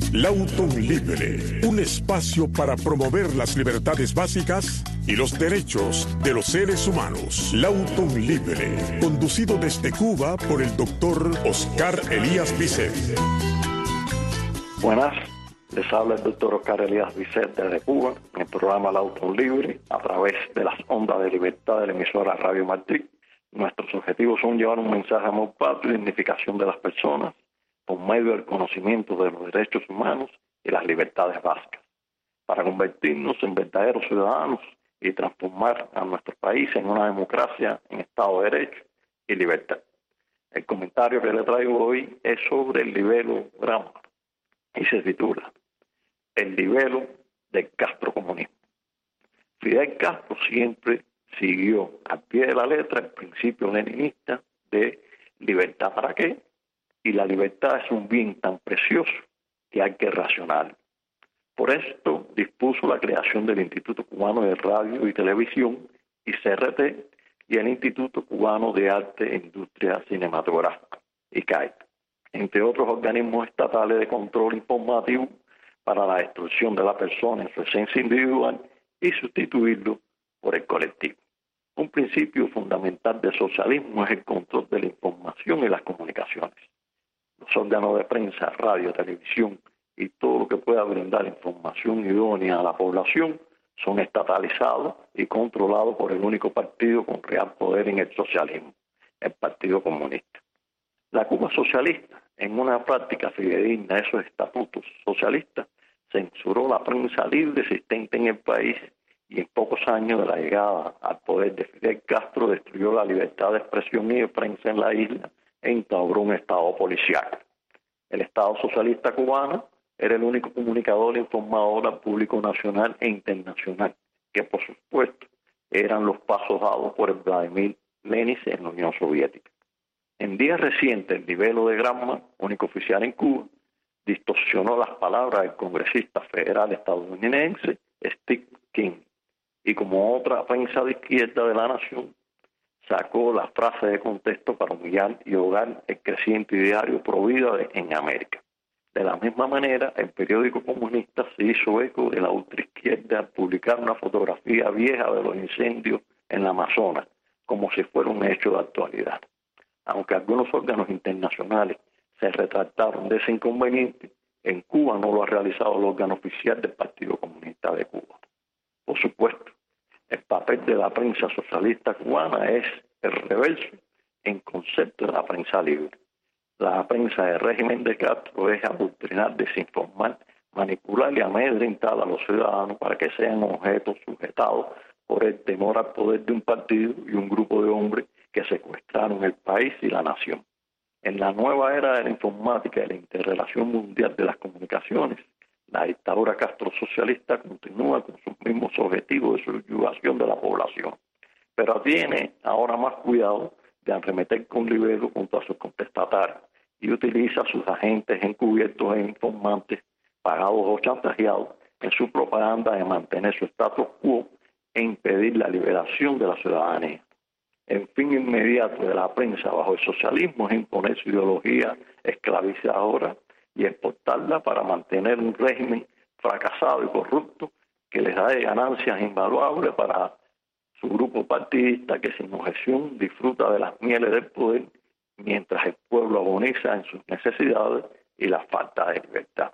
Lauton Libre, un espacio para promover las libertades básicas y los derechos de los seres humanos. Lauton Libre, conducido desde Cuba por el doctor Oscar Elías Bisset. Buenas, les habla el doctor Oscar Elías Bisset desde Cuba, en el programa Lauton Libre, a través de las ondas de libertad de la emisora Radio Martí. Nuestros objetivos son llevar un mensaje de amor patrio y dignificación de las personas, por medio del conocimiento de los derechos humanos y las libertades básicas, para convertirnos en verdaderos ciudadanos y transformar a nuestro país en una democracia en Estado de Derecho y libertad. El comentario que le traigo hoy es sobre el libelo Gramma y se titula El libelo del castrocomunismo. Fidel Castro siempre siguió al pie de la letra el principio leninista de libertad para qué, y la libertad es un bien tan precioso que hay que racionarlo. Por esto dispuso la creación del Instituto Cubano de Radio y Televisión, ICRT, y el Instituto Cubano de Arte e Industria Cinematográfica, ICAI, entre otros organismos estatales de control informativo para la destrucción de la persona en su esencia individual y sustituirlo por el colectivo. Un principio fundamental del socialismo es el control de la información y las comunicaciones. Los órganos de prensa, radio, televisión y todo lo que pueda brindar información idónea a la población son estatalizados y controlados por el único partido con real poder en el socialismo, el Partido Comunista. La Cuba socialista, en una práctica fidedigna de esos estatutos socialistas, censuró la prensa libre existente en el país y en pocos años de la llegada al poder de Fidel Castro destruyó la libertad de expresión y de prensa en la isla e instauró un estado policial. El Estado socialista cubano era el único comunicador e informador al público nacional e internacional, que por supuesto eran los pasos dados por el Vladimir Lenin en la Unión Soviética. En días recientes, el libelo de Gramma, único oficial en Cuba, distorsionó las palabras del congresista federal estadounidense Steve King, y como otra prensa de izquierda de la nación, sacó la frase de contexto para humillar y ahogar el creciente ideario pro vida en América. De la misma manera, el periódico comunista se hizo eco de la ultraizquierda al publicar una fotografía vieja de los incendios en la Amazonas, como si fuera un hecho de actualidad. Aunque algunos órganos internacionales se retractaron de ese inconveniente, en Cuba no lo ha realizado el órgano oficial del Partido Comunista de Cuba. Por supuesto, el papel de la prensa socialista cubana es el reverso en concepto de la prensa libre. La prensa del régimen de Castro es adoctrinar, desinformar, manipular y amedrentar a los ciudadanos para que sean objetos sujetados por el temor al poder de un partido y un grupo de hombres que secuestraron el país y la nación. En la nueva era de la informática y la interrelación mundial de las comunicaciones, la dictadura castrosocialista continúa con sus mismos objetivos de subyugación de la población, pero tiene ahora más cuidado de arremeter con libelo junto a sus contestatarios y utiliza a sus agentes encubiertos e informantes pagados o chantajeados en su propaganda de mantener su status quo e impedir la liberación de la ciudadanía. El fin inmediato de la prensa bajo el socialismo es imponer su ideología esclavizadora y exportarla para mantener un régimen fracasado y corrupto que les da de ganancias invaluables para su grupo partidista que sin objeción disfruta de las mieles del poder mientras el pueblo agoniza en sus necesidades y la falta de libertad.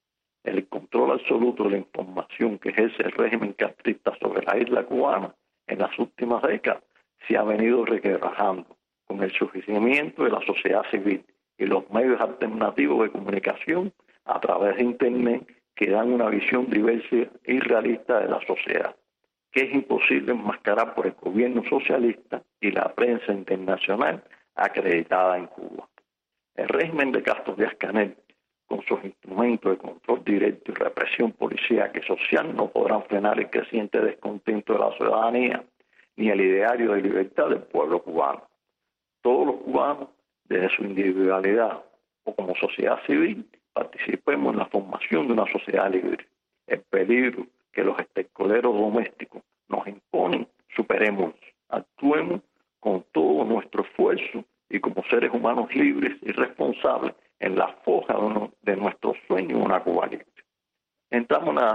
El control absoluto de la información que ejerce el régimen castrista sobre la isla cubana en las últimas décadas se ha venido requebrajando con el surgimiento de la sociedad civil y los medios alternativos de comunicación a través de Internet que dan una visión diversa y realista de la sociedad, que es imposible enmascarar por el gobierno socialista y la prensa internacional acreditada en Cuba. El régimen de Castro Díaz-Canel, con sus instrumentos de control directo y represión policíaca y social, no podrán frenar el creciente descontento de la ciudadanía ni el ideario de libertad del pueblo cubano. Todos los cubanos, desde su individualidad o como sociedad civil, participemos en la formación de una sociedad libre. El peligro que los estercoleros domésticos nos imponen, superemos, actuemos con todo nuestro esfuerzo y como seres humanos libres y responsables en la forja de nuestro sueño, una Cuba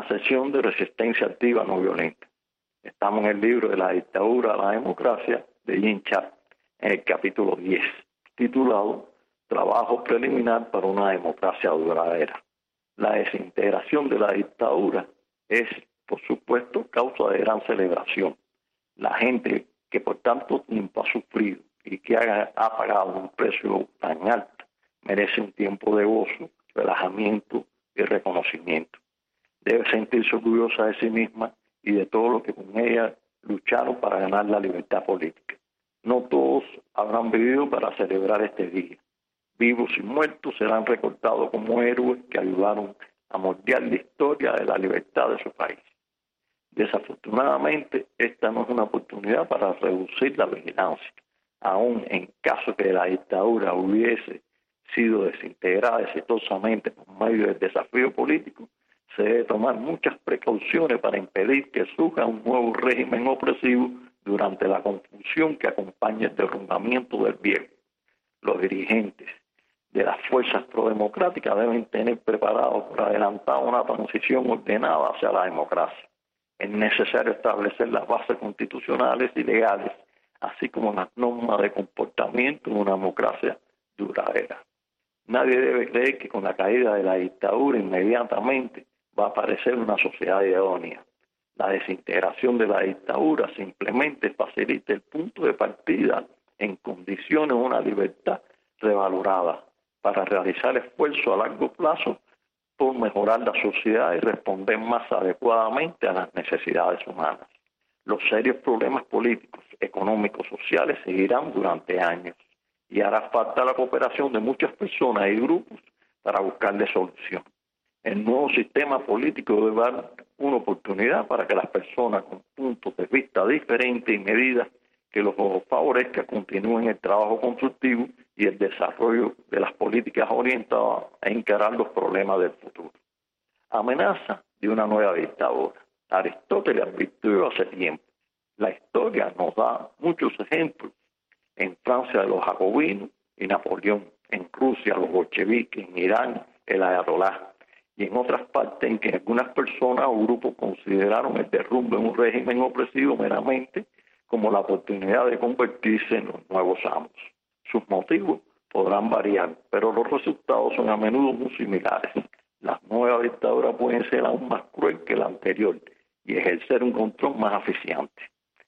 una sesión de resistencia activa no violenta. Estamos en el libro de la dictadura a la democracia de Jean Charles, en el capítulo 10, titulado Trabajo preliminar para una democracia duradera. La desintegración de la dictadura es, por supuesto, causa de gran celebración. La gente que por tanto tiempo ha sufrido y que ha pagado un precio tan alto merece un tiempo de gozo, relajamiento y reconocimiento. Debe sentirse orgullosa de sí misma y de todo lo que con ella lucharon para ganar la libertad política. No todos habrán vivido para celebrar este día. Vivos y muertos serán recordados como héroes que ayudaron a moldear la historia de la libertad de su país. Desafortunadamente, esta no es una oportunidad para reducir la vigilancia. Aún en caso que la dictadura hubiese sido desintegrada exitosamente por medio del desafío político, se debe tomar muchas precauciones para impedir que surja un nuevo régimen opresivo durante la confusión que acompaña el derrumbamiento del viejo. Los dirigentes de las fuerzas prodemocráticas deben tener preparado por adelantado una transición ordenada hacia la democracia. Es necesario establecer las bases constitucionales y legales, así como las normas de comportamiento de una democracia duradera. Nadie debe creer que con la caída de la dictadura inmediatamente va a aparecer una sociedad idónea. La desintegración de la dictadura simplemente facilita el punto de partida en condiciones de una libertad revalorada para realizar esfuerzos a largo plazo por mejorar la sociedad y responder más adecuadamente a las necesidades humanas. Los serios problemas políticos, económicos, sociales seguirán durante años y hará falta la cooperación de muchas personas y grupos para buscarle solución. El nuevo sistema político debe dar una oportunidad para que las personas con puntos de vista diferentes y medidas que los favorezca continúen el trabajo constructivo y el desarrollo de las políticas orientadas a encarar los problemas del futuro. Amenaza de una nueva dictadura. Aristóteles advirtió hace tiempo. La historia nos da muchos ejemplos. En Francia de los jacobinos y Napoleón, en Rusia los bolcheviques, en Irán el ayatolá, y en otras partes en que algunas personas o grupos consideraron el derrumbe en un régimen opresivo meramente como la oportunidad de convertirse en los nuevos amos. Sus motivos podrán variar, pero los resultados son a menudo muy similares. Las nuevas dictaduras pueden ser aún más crueles que la anterior y ejercer un control más eficiente.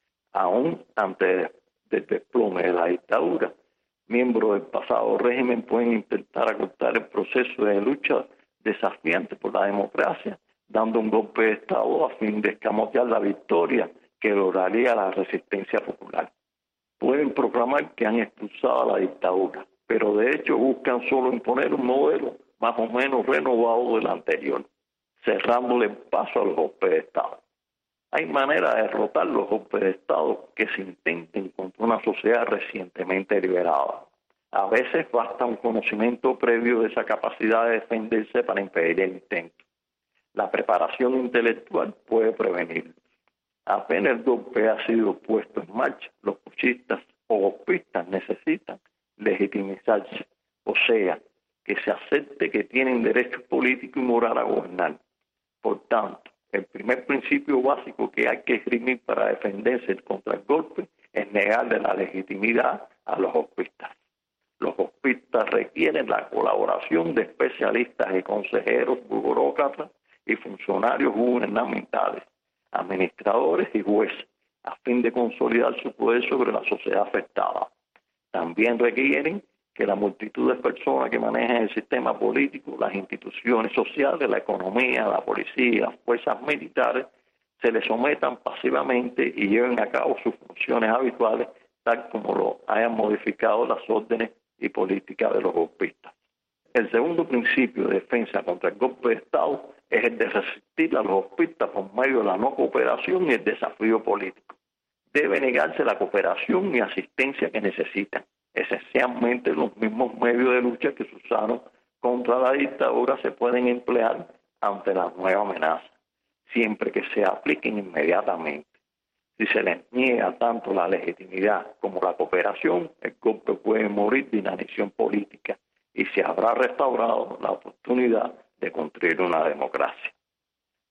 Aún antes del desplome de la dictadura, miembros del pasado régimen pueden intentar acortar el proceso de lucha desafiante por la democracia, dando un golpe de Estado a fin de escamotear la victoria que lograría la resistencia popular. Pueden proclamar que han expulsado a la dictadura, pero de hecho buscan solo imponer un modelo más o menos renovado del anterior, cerrándole el paso al golpe de Estado. Hay manera de derrotar los golpes de Estado que se intenten contra una sociedad recientemente liberada. A veces basta un conocimiento previo de esa capacidad de defenderse para impedir el intento. La preparación intelectual puede prevenirlo. Apenas el golpe ha sido puesto en marcha, los puchistas o golpistas necesitan legitimizarse, o sea, que se acepte que tienen derecho político y moral a gobernar. Por tanto, el primer principio básico que hay que esgrimir para defenderse contra el golpe es negarle la legitimidad a los golpistas. Los golpistas requieren la colaboración de especialistas y consejeros, burócratas y funcionarios gubernamentales, administradores y jueces, a fin de consolidar su poder sobre la sociedad afectada. También requieren que la multitud de personas que manejan el sistema político, las instituciones sociales, la economía, la policía y las fuerzas militares se les sometan pasivamente y lleven a cabo sus funciones habituales tal como lo hayan modificado las órdenes y políticas de los golpistas. El segundo principio de defensa contra el golpe de Estado es el de resistir a los golpistas por medio de la no cooperación y el desafío político. Debe negarse la cooperación y asistencia que necesitan, esencialmente los mismos medios de lucha que se usaron contra la dictadura se pueden emplear ante la nueva amenaza, siempre que se apliquen inmediatamente. Si se les niega tanto la legitimidad como la cooperación, el golpe puede morir de inanición política y se habrá restaurado la oportunidad de construir una democracia.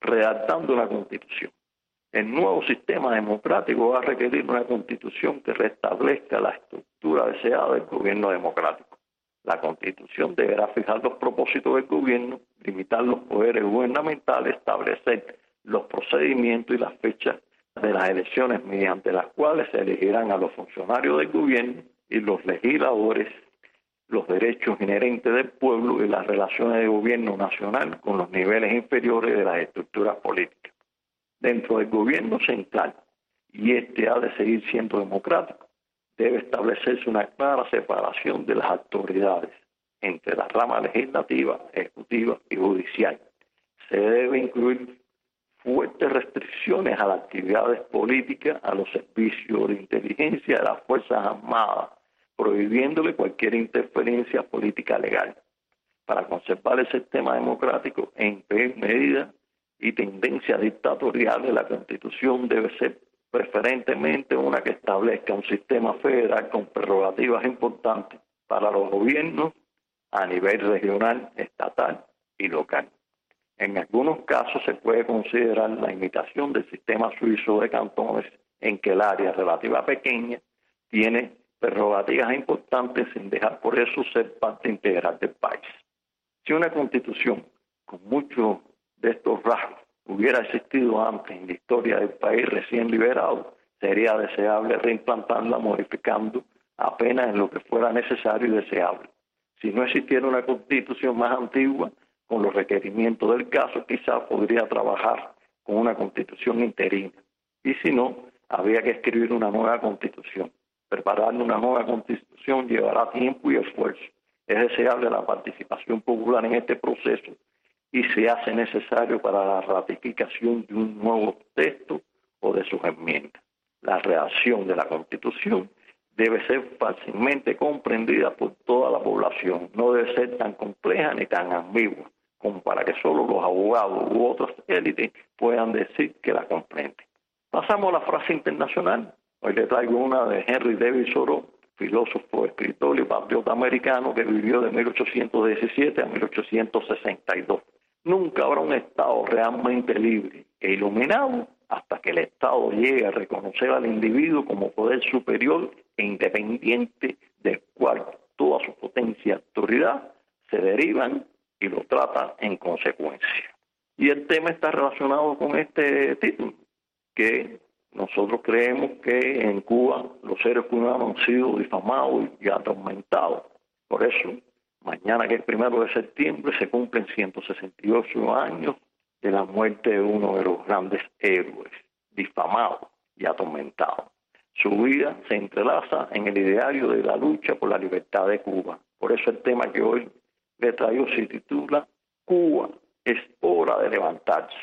redactando una constitución. El nuevo sistema democrático va a requerir una constitución que restablezca la estructura deseada del gobierno democrático. La constitución deberá fijar los propósitos del gobierno, limitar los poderes gubernamentales, establecer los procedimientos y las fechas de las elecciones mediante las cuales se elegirán a los funcionarios del gobierno y los legisladores, los derechos inherentes del pueblo y las relaciones de gobierno nacional con los niveles inferiores de las estructuras políticas. Dentro del gobierno central, y este ha de seguir siendo democrático, debe establecerse una clara separación de las autoridades entre la rama legislativa, ejecutiva y judicial. Se debe incluir fuertes restricciones a las actividades políticas, a los servicios de inteligencia de las Fuerzas Armadas, prohibiéndole cualquier interferencia política legal. Para conservar el sistema democrático e impedir medidas y tendencias dictatoriales, la Constitución debe ser preferentemente una que establezca un sistema federal con prerrogativas importantes para los gobiernos a nivel regional, estatal y local. En algunos casos se puede considerar la imitación del sistema suizo de cantones, en que el área relativa pequeña tiene prerrogativas importantes sin dejar por eso ser parte integral del país. Si una constitución con muchos de estos rasgos hubiera existido antes en la historia del país recién liberado, sería deseable reimplantarla modificando apenas en lo que fuera necesario y deseable. Si no existiera una constitución más antigua, con los requerimientos del caso, quizás podría trabajar con una constitución interina. Y si no, habría que escribir una nueva constitución. Preparar una nueva constitución llevará tiempo y esfuerzo. Es deseable la participación popular en este proceso y se hace necesario para la ratificación de un nuevo texto o de sus enmiendas. La redacción de la Constitución debe ser fácilmente comprendida por toda la población. No debe ser tan compleja ni tan ambigua como para que solo los abogados u otras élites puedan decir que la comprenden. Pasamos a la frase internacional. Hoy le traigo una de Henry David Thoreau, filósofo, escritor y patriota americano que vivió de 1817 a 1862. Nunca habrá un Estado realmente libre e iluminado hasta que el Estado llegue a reconocer al individuo como poder superior e independiente del cual toda su potencia y autoridad se derivan y lo trata en consecuencia. Y el tema está relacionado con este título, que nosotros creemos que en Cuba los seres humanos han sido difamados y atormentados. Por eso, mañana, que es el 1 de septiembre, se cumplen 168 años de la muerte de uno de los grandes héroes, difamado y atormentado. Su vida se entrelaza en el ideario de la lucha por la libertad de Cuba. Por eso el tema que hoy le traigo se titula Cuba, es hora de levantarse.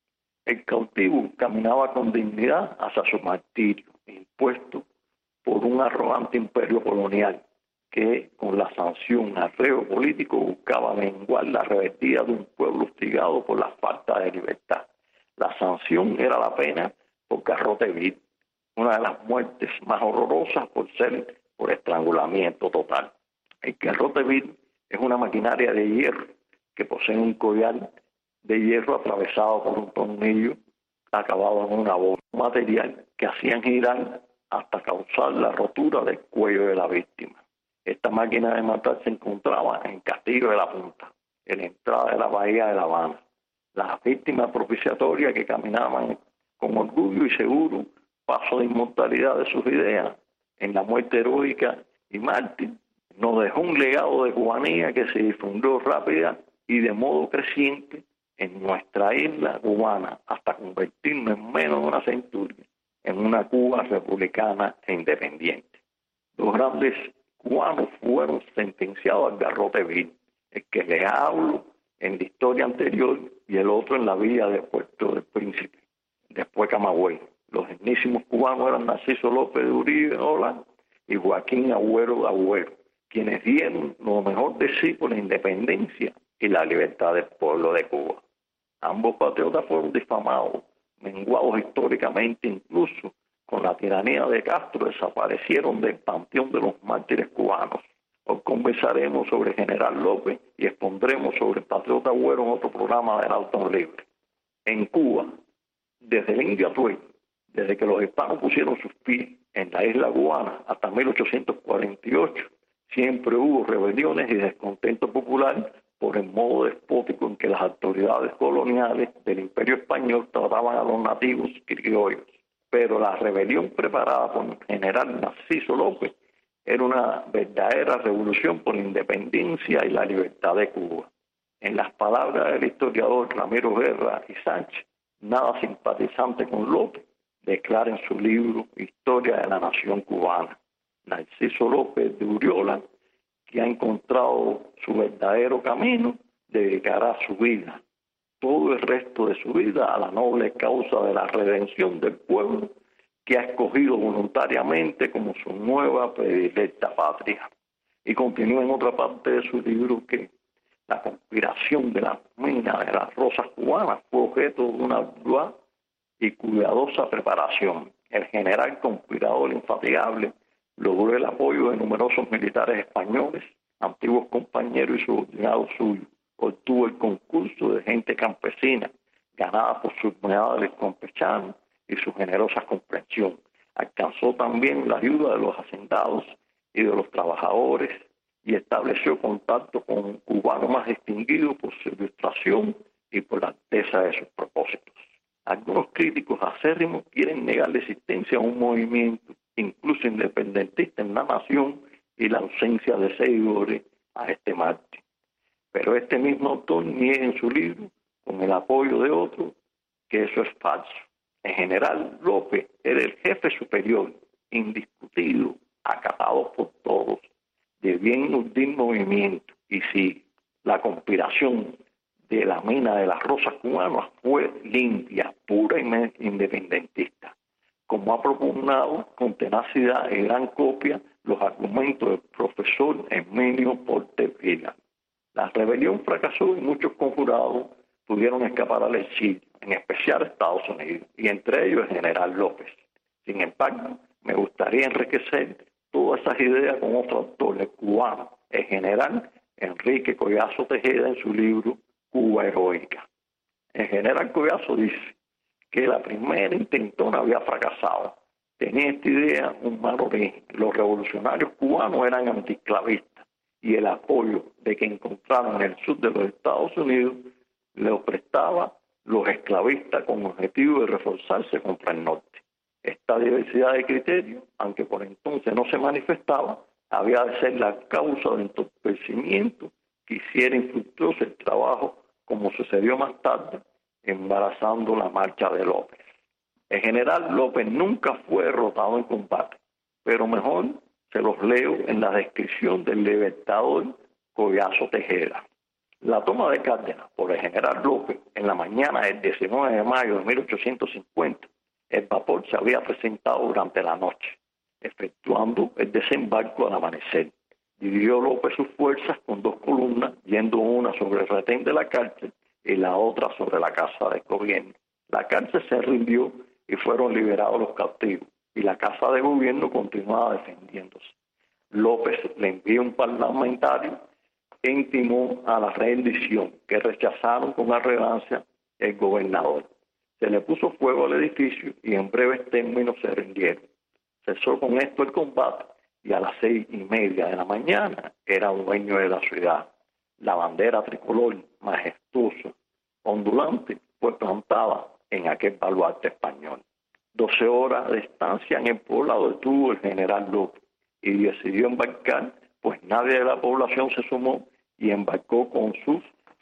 El cautivo caminaba con dignidad hacia su martirio, impuesto por un arrogante imperio colonial que, con la sanción al reo político, buscaba menguar la rebeldía de un pueblo hostigado por la falta de libertad. La sanción era la pena por garrote vil, una de las muertes más horrorosas por estrangulamiento total. El garrote vil es una maquinaria de hierro que posee un collar de hierro atravesado por un tornillo acabado en una bola, un material que hacían girar hasta causar la rotura del cuello de la víctima. Esta máquina de matar se encontraba en Castillo de la Punta, en la entrada de la bahía de La Habana. Las víctimas propiciatorias que caminaban con orgullo y seguro paso de inmortalidad de sus ideas en la muerte heroica y mártir, nos dejó un legado de cubanía que se difundió rápida y de modo creciente en nuestra isla cubana hasta convertirnos en menos de una centuria en una Cuba republicana e independiente. Los grandes cubanos fueron sentenciados al garrote vil, el que les hablo en la historia anterior y el otro en la villa de Puerto del Príncipe, después Camagüey. Los dignísimos cubanos eran Narciso López de Uribe Holland y Joaquín Agüero de Agüero, quienes dieron lo mejor de sí por la independencia y la libertad del pueblo de Cuba. Ambos patriotas fueron difamados, menguados históricamente, incluso con la tiranía de Castro desaparecieron del panteón de los mártires cubanos. Hoy conversaremos sobre General López y expondremos sobre el patriota Agüero en otro programa del Auto Libre. En Cuba, desde el India Tuey, desde que los hispanos pusieron sus pies en la isla cubana hasta 1848, siempre hubo rebeliones y descontento popular por el modo despótico en que las autoridades coloniales del Imperio Español trataban a los nativos criollos. Pero la rebelión preparada por el general Narciso López era una verdadera revolución por la independencia y la libertad de Cuba. En las palabras del historiador Ramiro Guerra y Sánchez, nada simpatizante con López, declara en su libro Historia de la Nación Cubana. Narciso López de Uriola, que ha encontrado su verdadero camino, dedicará su vida, todo el resto de su vida, a la noble causa de la redención del pueblo que ha escogido voluntariamente como su nueva predilecta patria. Y continúa en otra parte de su libro que la conspiración de la mina de las rosas cubanas fue objeto de una ardua y cuidadosa preparación. El general conspirador infatigable logró el apoyo de numerosos militares españoles, antiguos compañeros y subordinados suyos. Obtuvo el concurso de gente campesina, ganada por sus leales campechanos y su generosa comprensión. Alcanzó también la ayuda de los hacendados y de los trabajadores y estableció contacto con un cubano más distinguido por su ilustración y por la alteza de sus propósitos. Algunos críticos acérrimos quieren negar la existencia de un movimiento, incluso independentista en la nación, y la ausencia de seguidores a este mártir. Pero este mismo autor niega en su libro, con el apoyo de otros, que eso es falso. En general, López era el jefe superior, indiscutido, acatado por todos, de bien urdir movimiento. Y sí, la conspiración de la mina de las rosas cubanas fue limpia, pura y independentista, como ha propugnado con tenacidad y gran copia los argumentos del profesor Herminio Porter Vila. La rebelión fracasó y muchos conjurados pudieron escapar al exilio, en especial a Estados Unidos, y entre ellos el general López. Sin embargo, me gustaría enriquecer todas esas ideas con otro autor cubano, el general Enrique Collazo Tejeda, en su libro Cuba Heroica. El general Collazo dice que la primera intentona había fracasado. Tenía esta idea un mal origen. Los revolucionarios cubanos eran antiesclavistas y el apoyo de que encontraron en el sur de los Estados Unidos le prestaba los esclavistas con objetivo de reforzarse contra el norte. Esta diversidad de criterios, aunque por entonces no se manifestaba, había de ser la causa del entorpecimiento que hiciera infructuoso el trabajo, como sucedió más tarde, embarazando la marcha de López. El general López nunca fue derrotado en combate, pero mejor se los leo en la descripción del libertador Collazo Tejeda. La toma de Cárdenas por el general López en la mañana del 19 de mayo de 1850, el vapor se había presentado durante la noche, efectuando el desembarco al amanecer. Dividió López sus fuerzas con dos columnas, yendo una sobre el retén de la cárcel y la otra sobre la casa de gobierno. La cárcel se rindió y fueron liberados los cautivos, y la casa de gobierno continuaba defendiéndose. López le envió un parlamentario que intimó a la rendición, que rechazaron con arrogancia el gobernador. Se le puso fuego al edificio y en breves términos se rindieron. Cesó con esto el combate y a las 6:30 de la mañana era dueño de la ciudad. La bandera tricolor, majestuosa, ondulante, fue plantada en aquel baluarte español. 12 horas de estancia en el poblado detuvo el general López y decidió embarcar, pues nadie de la población se sumó, y embarcó con sus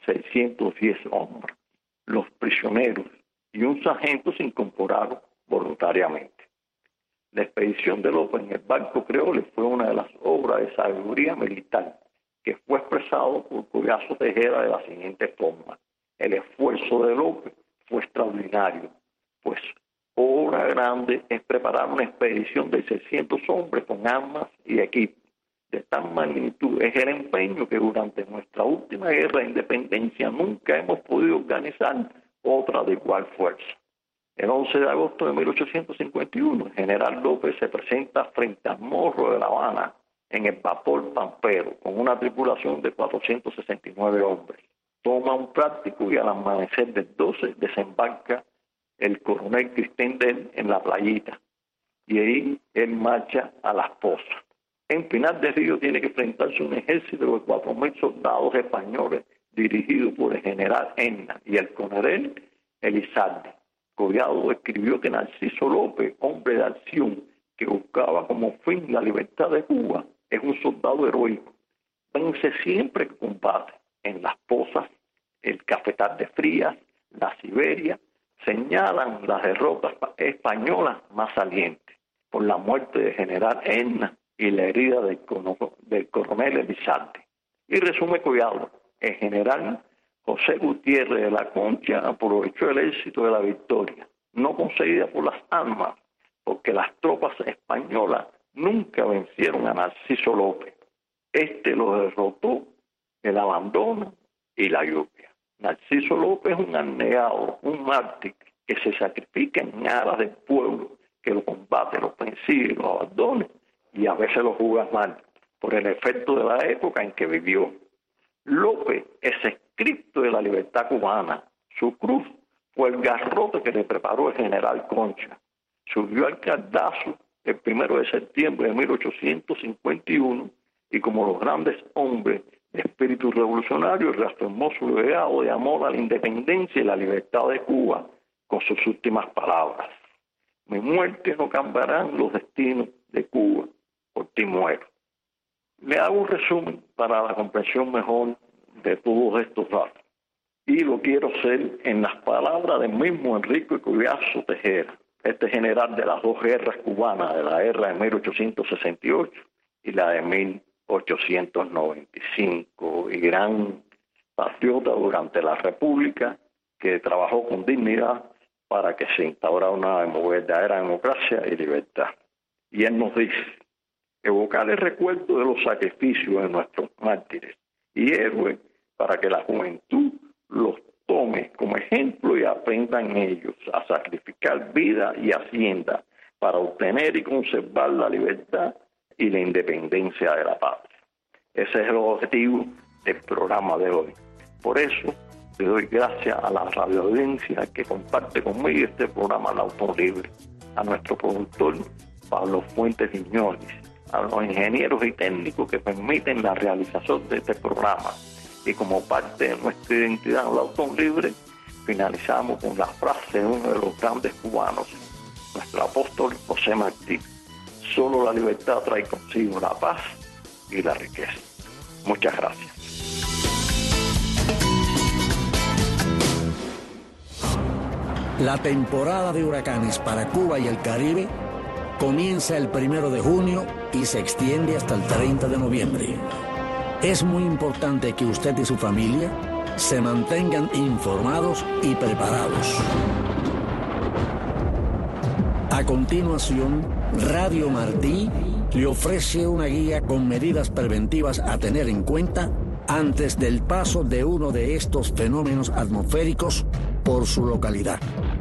610 hombres. Los prisioneros y un sargento se incorporaron voluntariamente. La expedición de López en el barco creole fue una de las obras de sabiduría militar que fue expresado por Collazo Tejeda de la siguiente forma: el esfuerzo de López fue extraordinario, pues obra grande es preparar una expedición de 600 hombres con armas y equipo. De tal magnitud es el empeño que durante nuestra última guerra de independencia nunca hemos podido organizar otra de igual fuerza. El 11 de agosto de 1851, el general López se presenta frente al Morro de La Habana en el vapor Pampero con una tripulación de 469 hombres. Toma un práctico y al amanecer del 12 desembarca el coronel Cristian en la playita y ahí él marcha a Las Pozas. En Pinar del Río tiene que enfrentarse un ejército de 4.000 soldados españoles dirigido por el general Enna y el coronel Elizalde. Collado escribió que Narciso López, hombre de acción que buscaba como fin la libertad de Cuba, es un soldado heroico. Vence siempre que combate. En Las Pozas, el Cafetal de Frías, la Siberia, señalan las derrotas españolas más salientes por la muerte del general Enna y la herida del coronel Elizalde. Y resume Collado, el general José Gutiérrez de la Concha aprovechó el éxito de la victoria, no conseguida por las armas, porque las tropas españolas nunca vencieron a Narciso López. Este lo derrotó el abandono y la lluvia. Narciso López es un abnegado, un mártir que se sacrifica en aras del pueblo, que lo combate, lo persigue, lo abandona y a veces lo juzga mal por el efecto de la época en que vivió. López es escrito de la libertad cubana. Su cruz fue el garrote que le preparó el general Concha. Subió al Cardazo el 1 de septiembre de 1851 y como los grandes hombres de espíritu revolucionario reafirmó su legado de amor a la independencia y la libertad de Cuba con sus últimas palabras. Mi muerte no cambiarán los destinos de Cuba, por ti muero. Le hago un resumen para la comprensión mejor de todos estos datos. Y lo quiero hacer en las palabras del mismo Enrique Collazo Tejera, este general de las dos guerras cubanas, de la guerra de 1868 y la de 1895, y gran patriota durante la República, que trabajó con dignidad para que se instaurara una verdadera democracia y libertad. Y él nos dice: evocar el recuerdo de los sacrificios de nuestros mártires y héroes para que la juventud los tome como ejemplo y aprendan ellos a sacrificar vida y hacienda para obtener y conservar la libertad y la independencia de la patria. Ese es el objetivo del programa de hoy. Por eso le doy gracias a la radioaudiencia que comparte conmigo este programa Lautón Libre, a nuestro productor Pablo Fuentes Viñoles, a los ingenieros y técnicos que permiten la realización de este programa. Y como parte de nuestra identidad en Lautón Libre, finalizamos con la frase de uno de los grandes cubanos, nuestro apóstol José Martí: solo la libertad trae consigo la paz y la riqueza. Muchas gracias. La temporada de huracanes para Cuba y el Caribe comienza el 1 de junio y se extiende hasta el 30 de noviembre. Es muy importante que usted y su familia se mantengan informados y preparados. A continuación, Radio Martí le ofrece una guía con medidas preventivas a tener en cuenta antes del paso de uno de estos fenómenos atmosféricos por su localidad.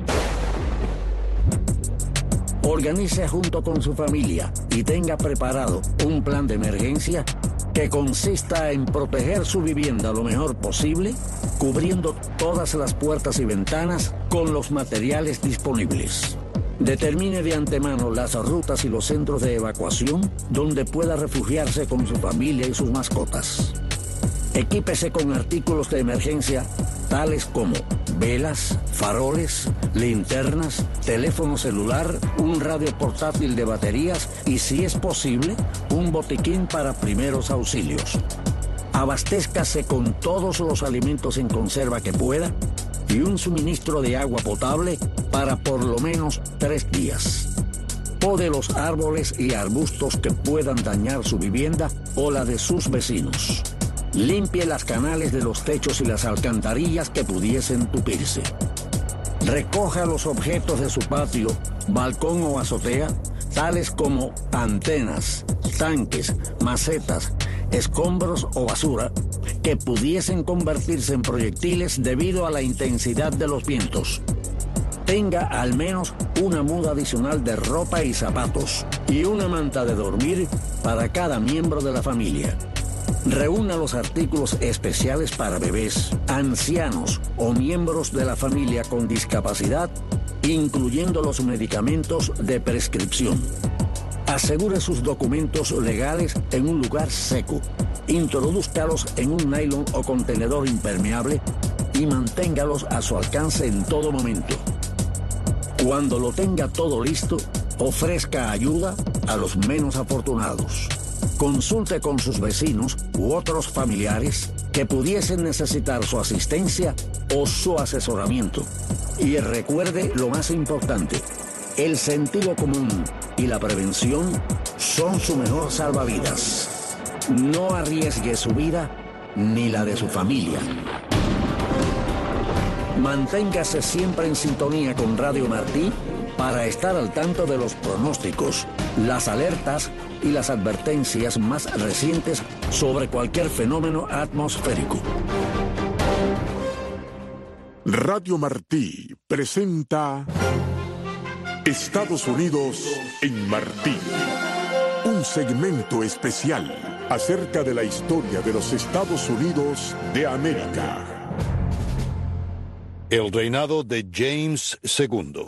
Organice junto con su familia y tenga preparado un plan de emergencia que consista en proteger su vivienda lo mejor posible, cubriendo todas las puertas y ventanas con los materiales disponibles. Determine de antemano las rutas y los centros de evacuación donde pueda refugiarse con su familia y sus mascotas. Equípese con artículos de emergencia tales como velas, faroles, linternas, teléfono celular, un radio portátil de baterías y, si es posible, un botiquín para primeros auxilios. Abastézcase con todos los alimentos en conserva que pueda y un suministro de agua potable para por lo menos 3 días. Pode los árboles y arbustos que puedan dañar su vivienda o la de sus vecinos. Limpie las canales de los techos y las alcantarillas que pudiesen tupirse. Recoja los objetos de su patio, balcón o azotea, tales como antenas, tanques, macetas, escombros o basura, que pudiesen convertirse en proyectiles debido a la intensidad de los vientos. Tenga al menos una muda adicional de ropa y zapatos y una manta de dormir para cada miembro de la familia. Reúna los artículos especiales para bebés, ancianos o miembros de la familia con discapacidad, incluyendo los medicamentos de prescripción. Asegure sus documentos legales en un lugar seco. Introdúzcalos en un nylon o contenedor impermeable y manténgalos a su alcance en todo momento. Cuando lo tenga todo listo, ofrezca ayuda a los menos afortunados. Consulte con sus vecinos u otros familiares que pudiesen necesitar su asistencia o su asesoramiento. Y recuerde lo más importante, el sentido común y la prevención son su mejor salvavidas. No arriesgue su vida ni la de su familia. Manténgase siempre en sintonía con Radio Martí para estar al tanto de los pronósticos, las alertas y las advertencias más recientes sobre cualquier fenómeno atmosférico. Radio Martí presenta Estados Unidos en Martí, un segmento especial acerca de la historia de los Estados Unidos de América. El reinado de James II.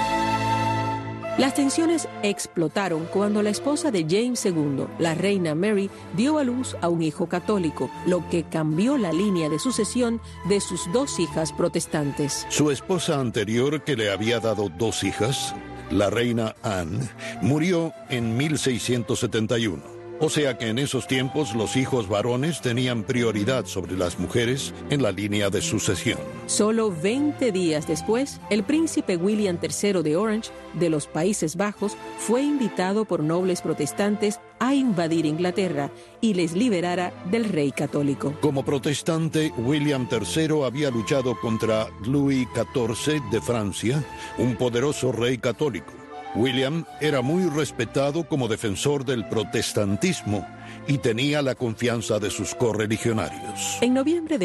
Las tensiones explotaron cuando la esposa de James II, la reina Mary, dio a luz a un hijo católico, lo que cambió la línea de sucesión de sus dos hijas protestantes. Su esposa anterior, que le había dado dos hijas, la reina Anne, murió en 1671. O sea que en esos tiempos los hijos varones tenían prioridad sobre las mujeres en la línea de sucesión. Solo 20 días después, el príncipe William III de Orange, de los Países Bajos, fue invitado por nobles protestantes a invadir Inglaterra y les liberara del rey católico. Como protestante, William III había luchado contra Louis XIV de Francia, un poderoso rey católico. William era muy respetado como defensor del protestantismo y tenía la confianza de sus correligionarios. En noviembre de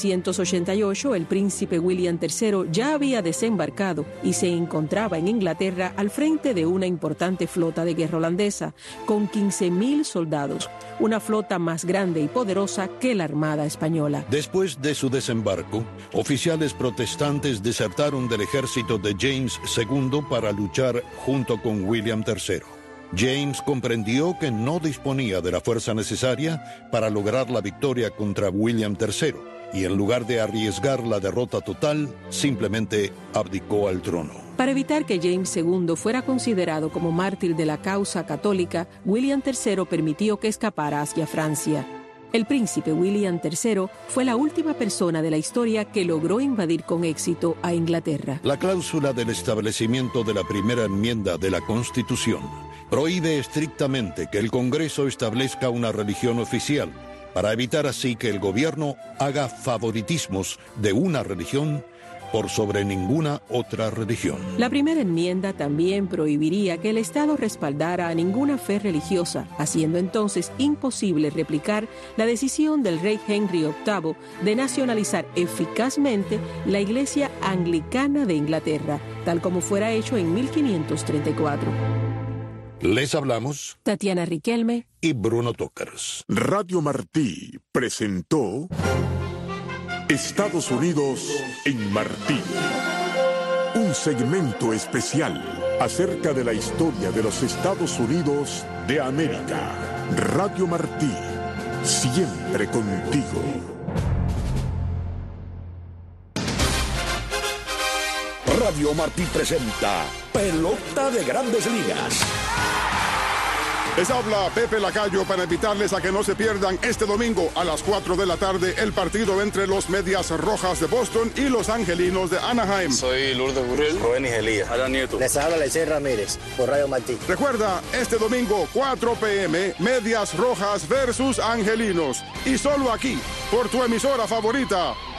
1688, el príncipe William III ya había desembarcado y se encontraba en Inglaterra al frente de una importante flota de guerra holandesa, con 15,000 soldados, una flota más grande y poderosa que la Armada Española. Después de su desembarco, oficiales protestantes desertaron del ejército de James II para luchar junto con William III. James comprendió que no disponía de la fuerza necesaria para lograr la victoria contra William III y en lugar de arriesgar la derrota total, simplemente abdicó al trono. Para evitar que James II fuera considerado como mártir de la causa católica, William III permitió que escapara hacia Francia. El príncipe William III fue la última persona de la historia que logró invadir con éxito a Inglaterra. La cláusula del establecimiento de la primera enmienda de la Constitución prohíbe estrictamente que el Congreso establezca una religión oficial, para evitar así que el gobierno haga favoritismos de una religión por sobre ninguna otra religión. La primera enmienda también prohibiría que el Estado respaldara a ninguna fe religiosa, haciendo entonces imposible replicar la decisión del rey Henry VIII de nacionalizar eficazmente la Iglesia Anglicana de Inglaterra, tal como fuera hecho en 1534. Les hablamos Tatiana Riquelme y Bruno Tócars. Radio Martí presentó Estados Unidos en Martí, un segmento especial acerca de la historia de los Estados Unidos de América. Radio Martí, siempre contigo. Radio Martí presenta Pelota de Grandes Ligas. Les habla Pepe Lacayo para invitarles a que no se pierdan este domingo a las 4 de la tarde el partido entre los Medias Rojas de Boston y los Angelinos de Anaheim. Soy Lourdes Burrell, Rubén Igelía, Adán Nieto. Les habla Lecey Ramírez por Radio Martí. Recuerda, este domingo 4 p.m. Medias Rojas versus Angelinos. Y solo aquí, por tu emisora favorita,